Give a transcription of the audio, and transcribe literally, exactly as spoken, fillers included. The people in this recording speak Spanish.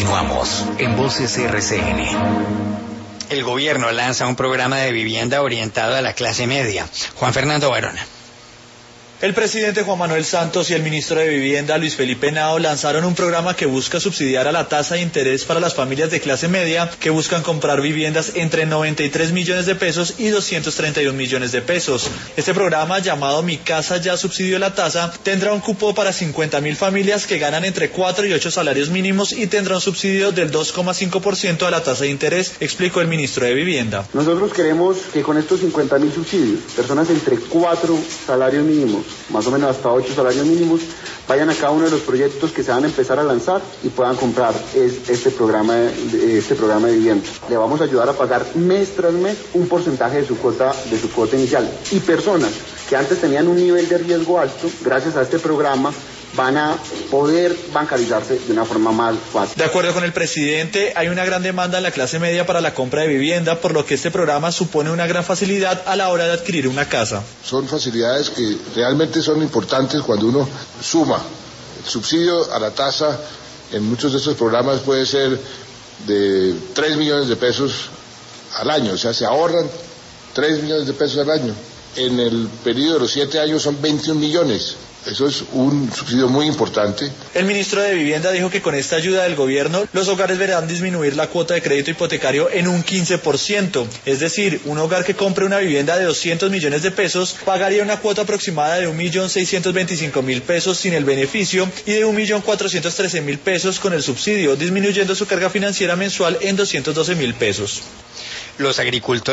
Continuamos en Voces R C N. El gobierno lanza un programa de vivienda orientado a la clase media. Juan Fernando Barona. El presidente Juan Manuel Santos y el ministro de Vivienda Luis Felipe Henao lanzaron un programa que busca subsidiar a la tasa de interés para las familias de clase media que buscan comprar viviendas entre noventa y tres millones de pesos y doscientos treinta y un millones de pesos. Este programa, llamado Mi Casa Ya Subsidio la Tasa, tendrá un cupo para cincuenta mil familias que ganan entre cuatro y ocho salarios mínimos y tendrá un subsidio del dos coma cinco por ciento a la tasa de interés, explicó el ministro de Vivienda. Nosotros queremos que con estos cincuenta mil subsidios, personas entre cuatro salarios mínimos, más o menos hasta ocho salarios mínimos, vayan a cada uno de los proyectos que se van a empezar a lanzar y puedan comprar es, este programa de, este programa de vivienda. Le vamos a ayudar a pagar mes tras mes un porcentaje de su cuota, de su cuota inicial. Y personas que antes tenían un nivel de riesgo alto, gracias a este programa, van a poder bancarizarse de una forma más fácil. De acuerdo con el presidente, hay una gran demanda en la clase media para la compra de vivienda, por lo que este programa supone una gran facilidad a la hora de adquirir una casa. Son facilidades que realmente son importantes cuando uno suma el subsidio a la tasa. En muchos de estos programas puede ser de tres millones de pesos al año, o sea, se ahorran tres millones de pesos al año. En el periodo de los siete años son veintiún millones. Eso es un subsidio muy importante. El ministro de Vivienda dijo que con esta ayuda del gobierno, los hogares verán disminuir la cuota de crédito hipotecario en un quince por ciento. Es decir, un hogar que compre una vivienda de doscientos millones de pesos pagaría una cuota aproximada de un millón seiscientos veinticinco mil pesos sin el beneficio y de un millón cuatrocientos trece mil pesos con el subsidio, disminuyendo su carga financiera mensual en doscientos doce mil pesos. Los agricultores